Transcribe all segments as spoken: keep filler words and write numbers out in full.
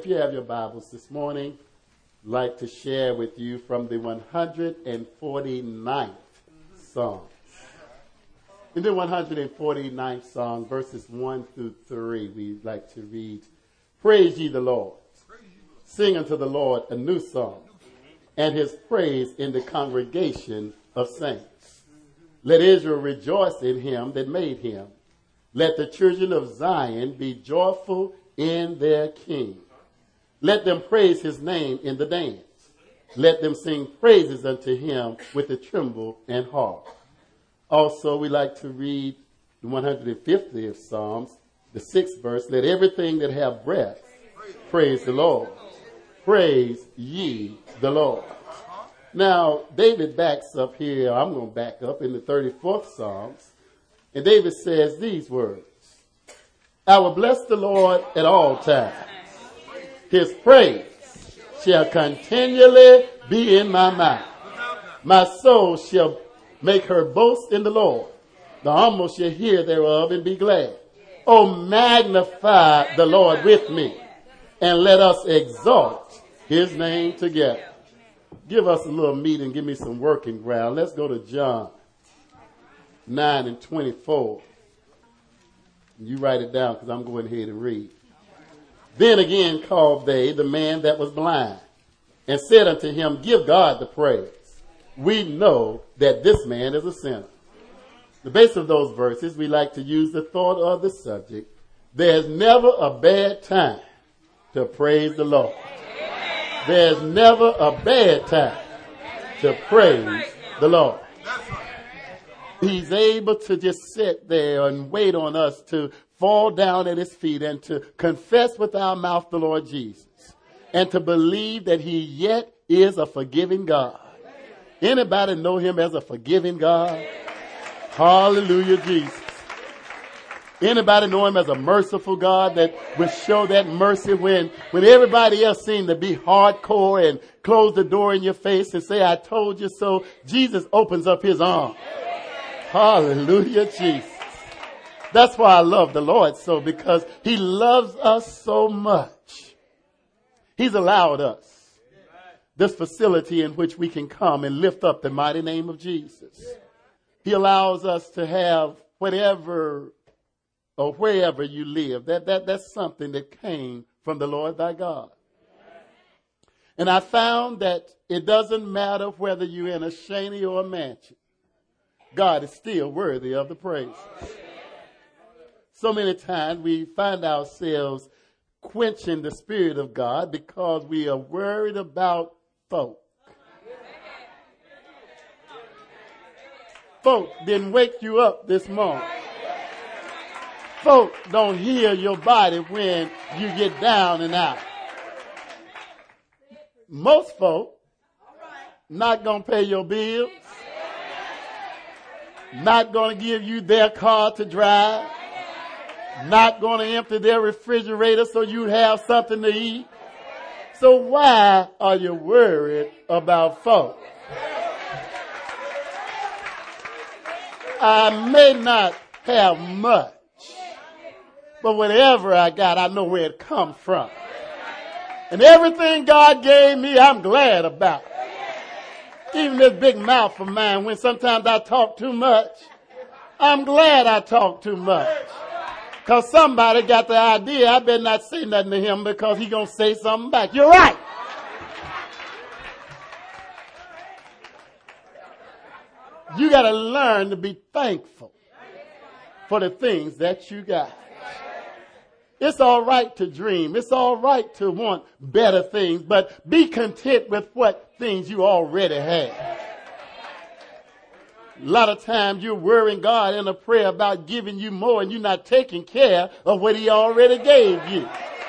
if you have your Bibles this morning, I'd like to share with you from the one hundred forty-ninth Psalm. In the one hundred forty-ninth Psalm, verses one through three, we'd like to read, Praise ye the Lord. Sing unto the Lord a new song, and his praise in the congregation of saints. Let Israel rejoice in him that made him. Let the children of Zion be joyful in their King. Let them praise his name in the dance. Let them sing praises unto him with the timbrel and harp. Also, we like to read the one hundred fiftieth Psalms, the sixth verse. Let everything that have breath praise the Lord. Praise ye the Lord. Now, David backs up here. I'm going to back up in the thirty-fourth Psalms. And David says these words. I will bless the Lord at all times. His praise shall continually be in my mouth. My soul shall make her boast in the Lord. The humble shall hear thereof and be glad. Oh, magnify the Lord with me, and let us exalt his name together. Give us a little meat and give me some working ground. Let's go to John nine and twenty-four. You write it down because I'm going ahead and read. Then again called they the man that was blind, and said unto him, Give God the praise. We know that this man is a sinner. The base of those verses, we like to use the thought of the subject. There's never a bad time to praise the Lord. There's never a bad time to praise the Lord. He's able to just sit there and wait on us to fall down at his feet and to confess with our mouth the Lord Jesus and to believe that he yet is a forgiving God. Anybody know him as a forgiving God? Hallelujah, Jesus. Anybody know him as a merciful God that will show that mercy when, when everybody else seemed to be hardcore and close the door in your face and say, I told you so? Jesus opens up his arms. Hallelujah, Jesus. That's why I love the Lord so, because he loves us so much. He's allowed us this facility in which we can come and lift up the mighty name of Jesus. He allows us to have whatever or wherever you live. That, that, that's something that came from the Lord thy God. And I found that it doesn't matter whether you're in a shanty or a mansion. God is still worthy of the praise. So many times we find ourselves quenching the Spirit of God because we are worried about folk. Folk didn't wake you up this morning. Folk don't heal your body when you get down and out. Most folk not going to pay your bills. Not going to give you their car to drive. Not going to empty their refrigerator so you have something to eat. So why are you worried about folk? I may not have much, but whatever I got, I know where it comes from. And everything God gave me, I'm glad about. Even this big mouth of mine, when sometimes I talk too much, I'm glad I talk too much. Because somebody got the idea I better not say nothing to him because he's going to say something back. You're right. You got to learn to be thankful for the things that you got. It's all right to dream. It's all right to want better things, but be content with what things you already have. A lot of times you're worrying God in a prayer about giving you more and you're not taking care of what he already gave you.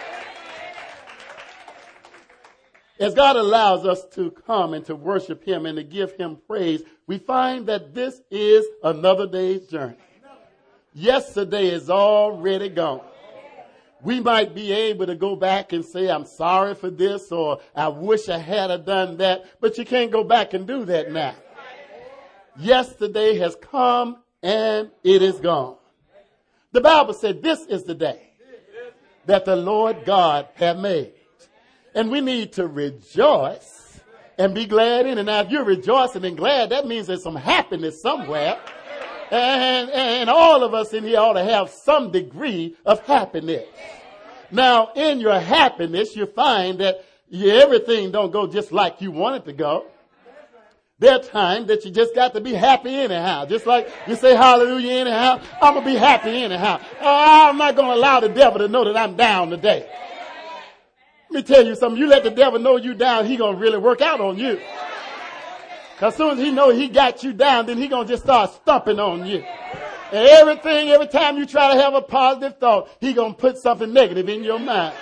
As God allows us to come and to worship him and to give him praise, we find that this is another day's journey. Yesterday is already gone. We might be able to go back and say, I'm sorry for this, or I wish I had done that, but you can't go back and do that now. Yesterday has come and it is gone. The Bible said this is the day that the Lord God hath made. And we need to rejoice and be glad in it. Now, if you're rejoicing and glad, that means there's some happiness somewhere. And, and all of us in here ought to have some degree of happiness. Now, in your happiness, you find that you, everything don't go just like you want it to go. There are times that you just got to be happy anyhow. Just like you say hallelujah anyhow, I'm going to be happy anyhow. Oh, I'm not going to allow the devil to know that I'm down today. Let me tell you something. You let the devil know you down, he going to really work out on you. Because as soon as he know he got you down, then he going to just start stumping on you. And everything, every time you try to have a positive thought, he going to put something negative in your mind.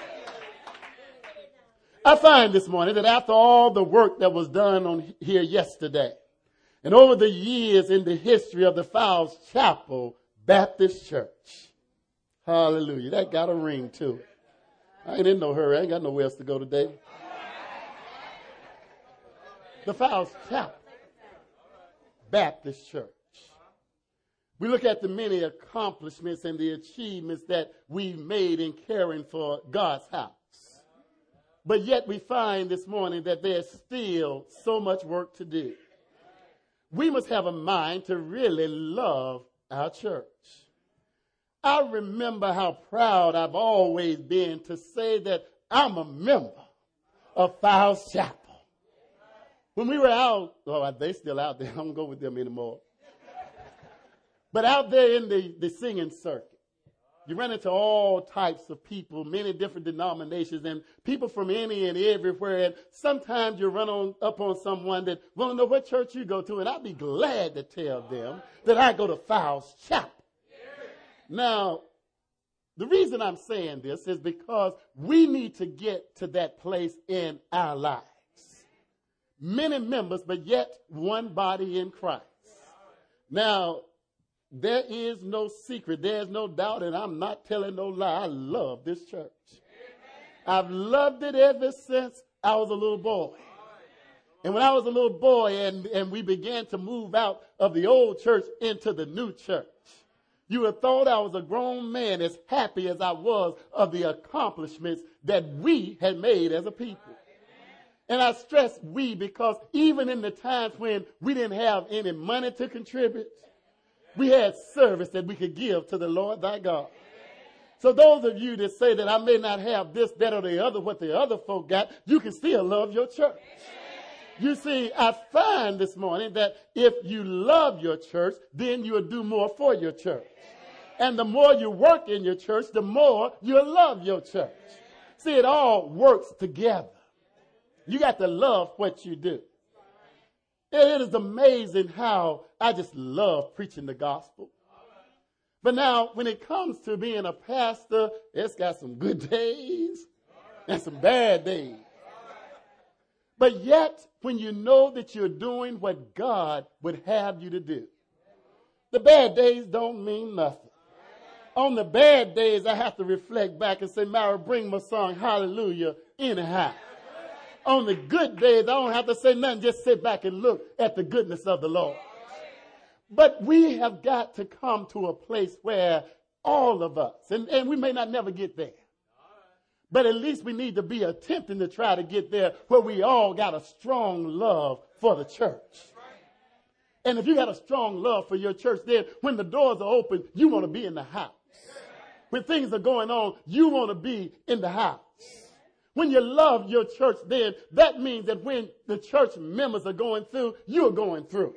I find this morning that after all the work that was done on here yesterday, and over the years in the history of the Fowles Chapel Baptist Church, hallelujah, that got a ring too. I ain't in no hurry. I ain't got nowhere else to go today. The Fowles Chapel Baptist Church. We look at the many accomplishments and the achievements that we've made in caring for God's house. But yet we find this morning that there's still so much work to do. We must have a mind to really love our church. I remember how proud I've always been to say that I'm a member of Fowles Chapel. When we were out, oh, they still out there. I don't go with them anymore. But out there in the, the singing circuit, you run into all types of people, many different denominations, and people from any and everywhere. And sometimes you run on up on someone that want to know what church you go to, and I'd be glad to tell them that I go to Fowles Chapel. Now, the reason I'm saying this is because we need to get to that place in our lives. Many members, but yet one body in Christ. Now, there is no secret. There's no doubt, and I'm not telling no lie. I love this church. I've loved it ever since I was a little boy. And when I was a little boy and, and we began to move out of the old church into the new church, you would have thought I was a grown man as happy as I was of the accomplishments that we had made as a people. And I stress we because even in the times when we didn't have any money to contribute, we had service that we could give to the Lord thy God. So those of you that say that I may not have this, that, or the other, what the other folk got, you can still love your church. You see, I find this morning that if you love your church, then you'll do more for your church. And the more you work in your church, the more you'll love your church. See, it all works together. You got to love what you do. It is amazing how I just love preaching the gospel. But now, when it comes to being a pastor, it's got some good days and some bad days. But yet, when you know that you're doing what God would have you to do, the bad days don't mean nothing. On the bad days, I have to reflect back and say, Mara, bring my song, hallelujah, anyhow. On the good days, I don't have to say nothing, just sit back and look at the goodness of the Lord. But we have got to come to a place where all of us, and, and we may not never get there, but at least we need to be attempting to try to get there where we all got a strong love for the church. And if you got a strong love for your church, then when the doors are open, you want to be in the house. When things are going on, you want to be in the house. When you love your church, then that means that when the church members are going through, you're going through.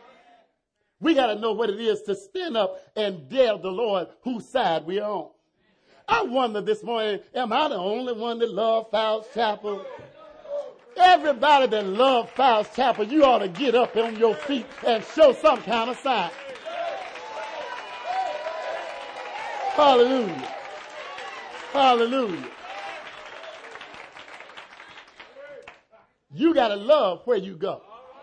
We got to know what it is to stand up and tell the Lord whose side we are on. I wonder this morning, am I the only one that loves Fowles Chapel? Everybody that loves Fowles Chapel, you ought to get up on your feet and show some kind of sign. Hallelujah. Hallelujah. You got to love where you go.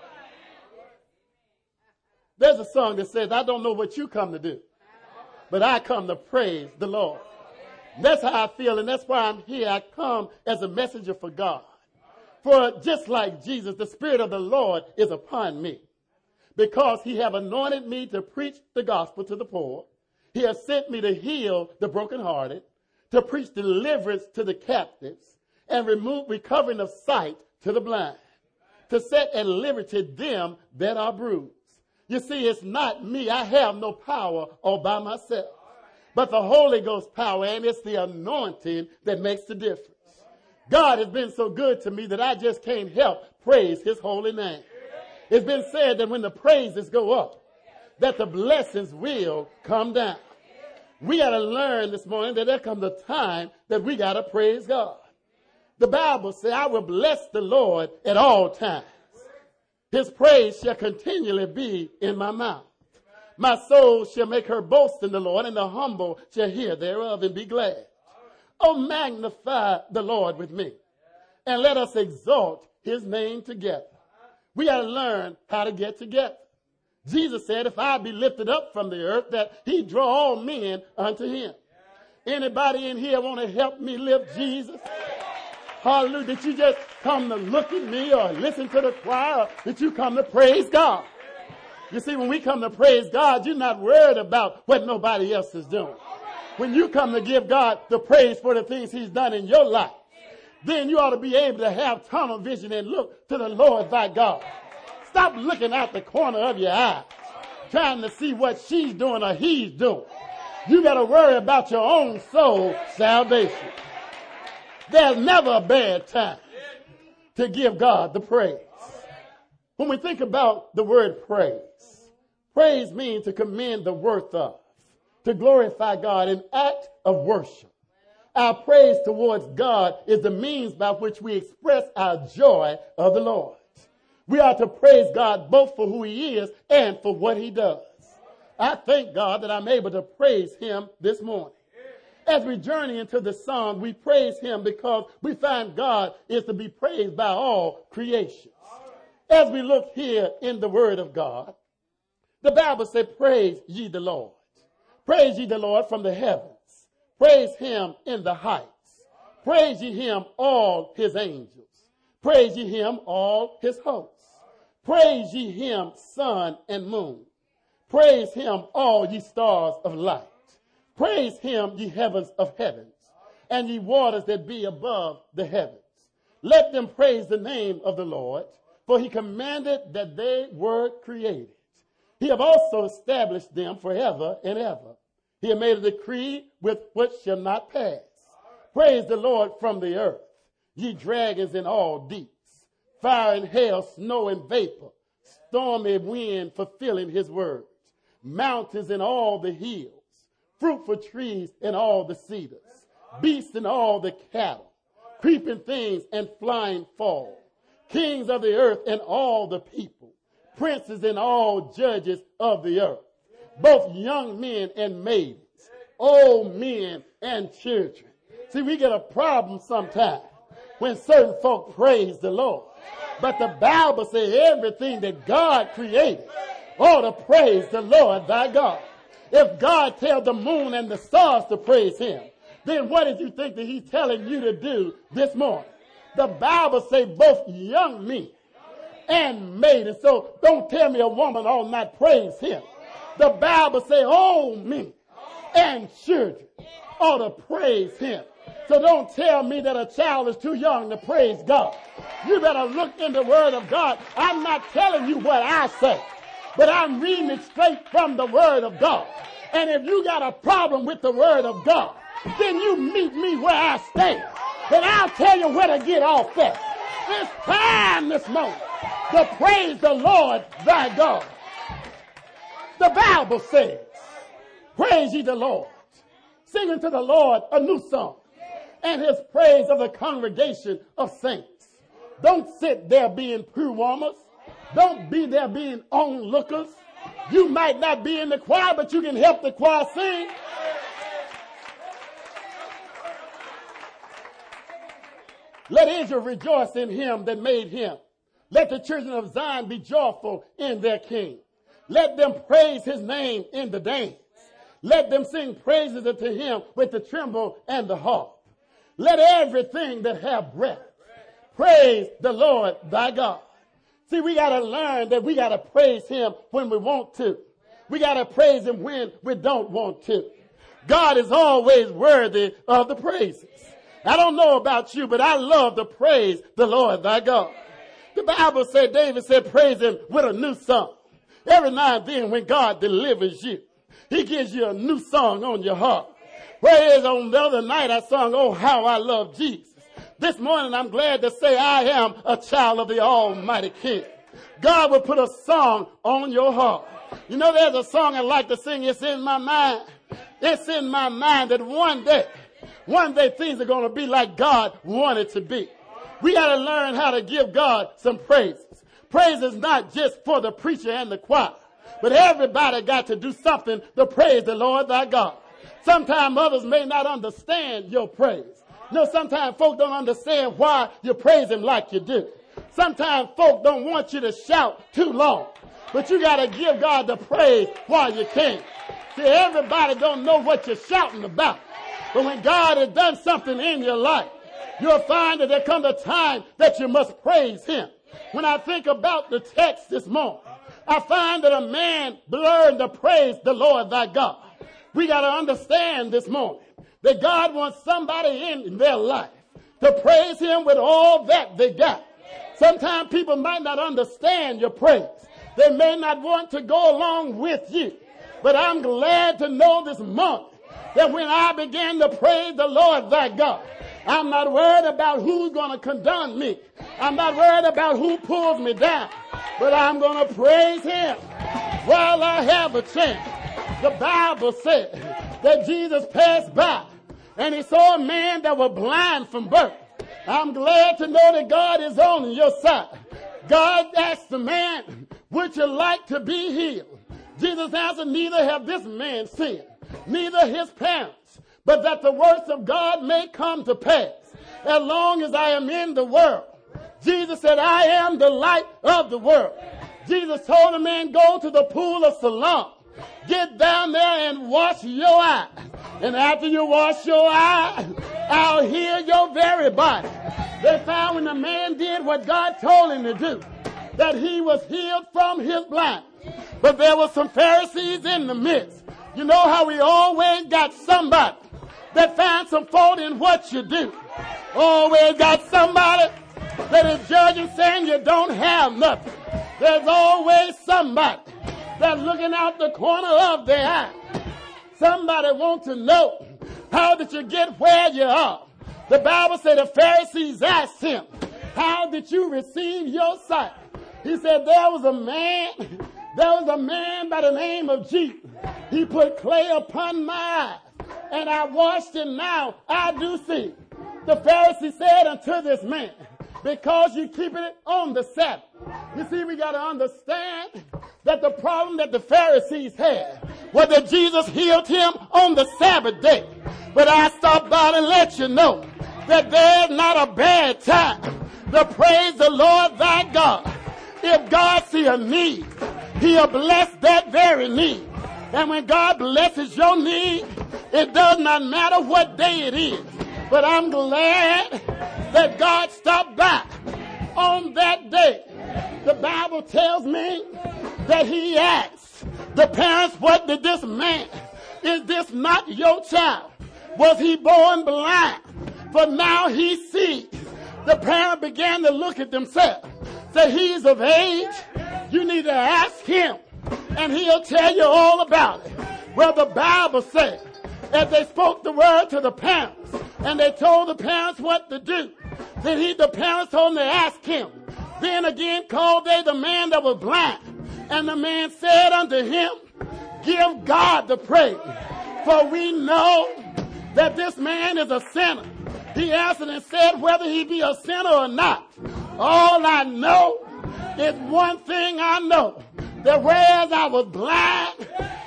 There's a song that says, I don't know what you come to do, but I come to praise the Lord. That's how I feel, and that's why I'm here. I come as a messenger for God. For just like Jesus, the Spirit of the Lord is upon me, because he have anointed me to preach the gospel to the poor. He has sent me to heal the brokenhearted, to preach deliverance to the captives, and remove recovering of sight to the blind, to set at liberty them that are bruised. You see, it's not me. I have no power all by myself, but the Holy Ghost power, and it's the anointing that makes the difference. God has been so good to me that I just can't help praise his holy name. It's been said that when the praises go up, that the blessings will come down. We got to learn this morning that there comes a time that we got to praise God. The Bible says, I will bless the Lord at all times. His praise shall continually be in my mouth. My soul shall make her boast in the Lord, and the humble shall hear thereof and be glad. Oh, magnify the Lord with me, and let us exalt his name together. We got to learn how to get together. Jesus said, if I be lifted up from the earth, that he draw all men unto him. Anybody in here want to help me lift Jesus? Hallelujah. Did you just come to look at me or listen to the choir? Or did you come to praise God? You see, when we come to praise God, you're not worried about what nobody else is doing. When you come to give God the praise for the things he's done in your life, then you ought to be able to have tunnel vision and look to the Lord thy God. Stop looking out the corner of your eye, trying to see what she's doing or he's doing. You got to worry about your own soul salvation. There's never a bad time to give God the praise. When we think about the word praise, praise means to commend the worth of, to glorify God, an act of worship. Our praise towards God is the means by which we express our joy of the Lord. We are to praise God both for who he is and for what he does. I thank God that I'm able to praise him this morning. As we journey into the song, we praise him because we find God is to be praised by all creation. As we look here in the word of God, the Bible says, praise ye the Lord. Praise ye the Lord from the heavens. Praise him in the heights. Praise ye him, all his angels. Praise ye him, all his hosts. Praise ye him, sun and moon. Praise him, all ye stars of light. Praise him, ye heavens of heavens, and ye waters that be above the heavens. Let them praise the name of the Lord, for he commanded that they were created. He have also established them forever and ever. He have made a decree with which shall not pass. Praise the Lord from the earth, ye dragons in all deeps, fire and hail, snow and vapor, stormy wind fulfilling his words, mountains and all the hills, fruitful trees and all the cedars, beasts and all the cattle, creeping things and flying fall, kings of the earth and all the people, princes and all judges of the earth, both young men and maidens, old men and children. See, we get a problem sometimes when certain folk praise the Lord. But the Bible says everything that God created ought to praise the Lord thy God. If God tells the moon and the stars to praise him, then what did you think that he's telling you to do this morning? The Bible says both young men and maidens. So don't tell me a woman ought not praise him. The Bible says old men and children ought to praise him. So don't tell me that a child is too young to praise God. You better look in the word of God. I'm not telling you what I say, but I'm reading it straight from the word of God. And if you got a problem with the word of God, then you meet me where I stand, and I'll tell you where to get off at. It's time this morning to praise the Lord thy God. The Bible says, praise ye the Lord. Sing unto the Lord a new song, and his praise of the congregation of saints. Don't sit there being pew-warmers. Don't be there being onlookers. You might not be in the choir, but you can help the choir sing. Let Israel rejoice in him that made him. Let the children of Zion be joyful in their king. Let them praise his name in the dance. Let them sing praises unto him with the timbrel and the harp. Let everything that have breath praise the Lord thy God. See, we got to learn that we got to praise him when we want to. We got to praise him when we don't want to. God is always worthy of the praises. I don't know about you, but I love to praise the Lord thy God. The Bible said, David said, praise him with a new song. Every now and then when God delivers you, he gives you a new song on your heart. Praise on the other night I sung, oh, how I love Jesus. This morning I'm glad to say I am a child of the Almighty King. God will put a song on your heart. You know, there's a song I like to sing. It's in my mind. It's in my mind that one day, one day things are going to be like God wanted to be. We got to learn how to give God some praises. Praise is not just for the preacher and the choir, but everybody got to do something to praise the Lord thy God. Sometimes others may not understand your praise. You know, sometimes folk don't understand why you praise him like you do. Sometimes folk don't want you to shout too long, but you got to give God the praise while you can. See, everybody don't know what you're shouting about. But when God has done something in your life, you'll find that there comes a time that you must praise him. When I think about the text this morning, I find that a man learned to praise the Lord thy God. We got to understand this morning that God wants somebody in their life to praise him with all that they got. Sometimes people might not understand your praise. They may not want to go along with you. But I'm glad to know this morning that when I began to praise the Lord thy God, I'm not worried about who's going to condemn me. I'm not worried about who pulls me down. But I'm going to praise him while I have a chance. The Bible said that Jesus passed by and he saw a man that was blind from birth. I'm glad to know that God is on your side. God asked the man, would you like to be healed? Jesus answered, neither have this man sinned, neither his parents, but that the works of God may come to pass as long as I am in the world. Jesus said, I am the light of the world. Jesus told the man, go to the pool of Siloam. Get down there and wash your eyes. And after you wash your eyes, I'll heal your very body. They found when the man did what God told him to do, that he was healed from his blindness. But there were some Pharisees in the midst. You know how we always got somebody that finds some fault in what you do. Always got somebody that is judging, saying you don't have nothing. There's always somebody that's looking out the corner of their eye. Somebody wants to know, how did you get where you are? The Bible said the Pharisees asked him, how did you receive your sight? He said, there was a man, there was a man by the name of Jesus. He put clay upon my eyes, and I washed it, now I do see. The Pharisee said unto this man, because you keep it on the Sabbath. You see, we got to understand that the problem that the Pharisees had was that Jesus healed him on the Sabbath day. But I stopped by to let you know that there's not a bad time to praise the Lord thy God. If God see a need, he'll bless that very need. And when God blesses your need, it does not matter what day it is. But I'm glad that God stopped by on that day. The Bible tells me that he asked the parents, what did this man, is this not your child? Was he born blind? For now he sees. The parent began to look at themselves. Say, he's of age. You need to ask him, and he'll tell you all about it. Well, the Bible said, as they spoke the word to the parents, and they told the parents what to do, then he, the parents told them to ask him. Then again called they the man that was blind. And the man said unto him, give God the praise, for we know that this man is a sinner. He answered and said, whether he be a sinner or not, all I know is one thing I know, that whereas I was blind,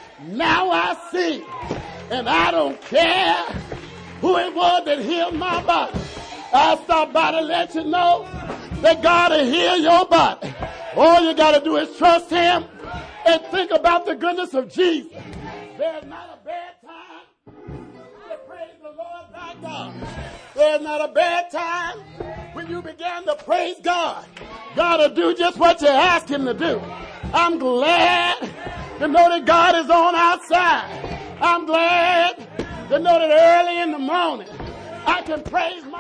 now I see. And I don't care who it was that healed my body. I stopped by to let you know that God will heal your body. All you got to do is trust him and think about the goodness of Jesus. There's not a bad time to praise the Lord thy God. There's not a bad time when you begin to praise God. God will do just what you ask him to do. I'm glad to know that God is on our side. I'm glad to know that early in the morning I can praise my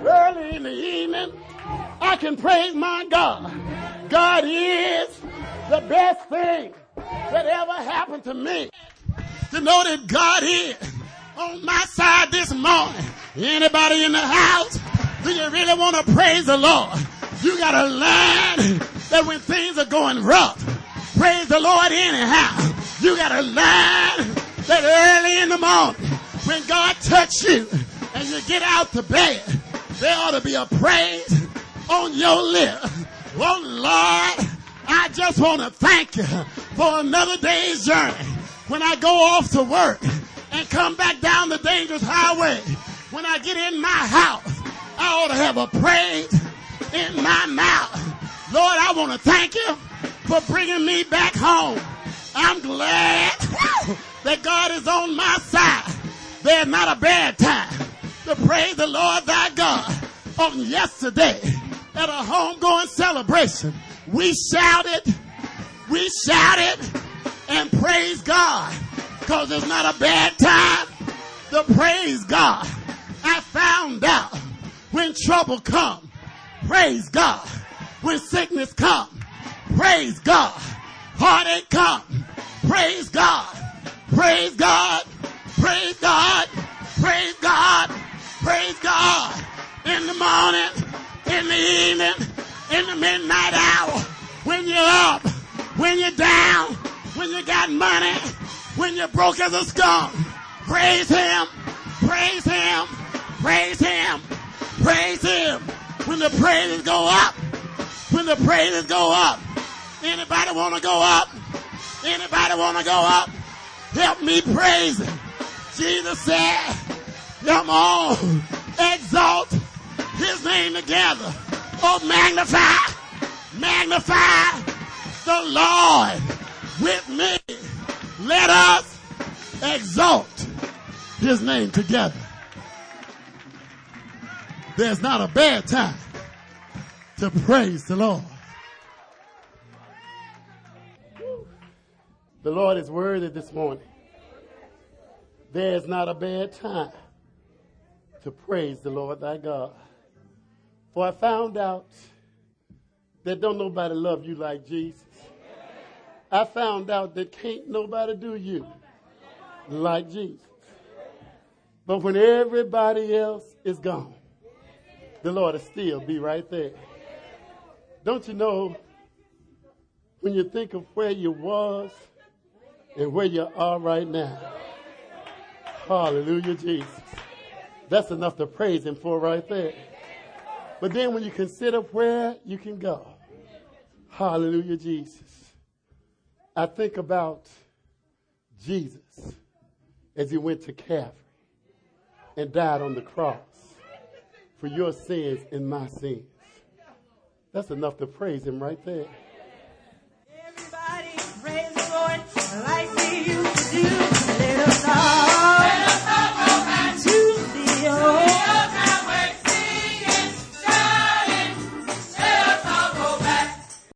early in the evening, I can praise my God. God is the best thing that ever happened to me. To know that God is on my side this morning. Anybody in the house, do you really want to praise the Lord? You got to learn that when things are going rough, praise the Lord anyhow. You got to learn that early in the morning, when God touch you and you get out to bed, there ought to be a praise on your lips. Oh, Lord, I just want to thank you for another day's journey. When I go off to work and come back down the dangerous highway, when I get in my house, I ought to have a praise in my mouth. Lord, I want to thank you for bringing me back home. I'm glad that God is on my side. There's not a bad time to praise the Lord thy God. On yesterday, at a homegoing celebration, we shouted, we shouted, and praised God, because it's not a bad time to praise God. I found out when trouble comes, praise God. When sickness comes, praise God. Heartache comes, praise God. Praise God. Praise God. Praise God. Praise God. In the morning, in the evening, in the midnight hour, when you're up, when you're down, when you got money, when you're broke as a skunk, praise him, praise him, praise him, praise him. When the praises go up, when the praises go up, anybody want to go up? Anybody want to go up? Help me praise him. Jesus said, come on, exalt his name together. Oh, magnify, magnify the Lord with me. Let us exalt his name together. There's not a bad time to praise the Lord. The Lord is worthy this morning. There's not a bad time to praise the Lord thy God. For I found out that don't nobody love you like Jesus. I found out that can't nobody do you like Jesus. But when everybody else is gone, the Lord will still be right there. Don't you know, when you think of where you was and where you are right now, hallelujah, Jesus. That's enough to praise him for right there. But then when you consider where you can go, hallelujah, Jesus. I think about Jesus as he went to Calvary and died on the cross for your sins and my sins. That's enough to praise him right there.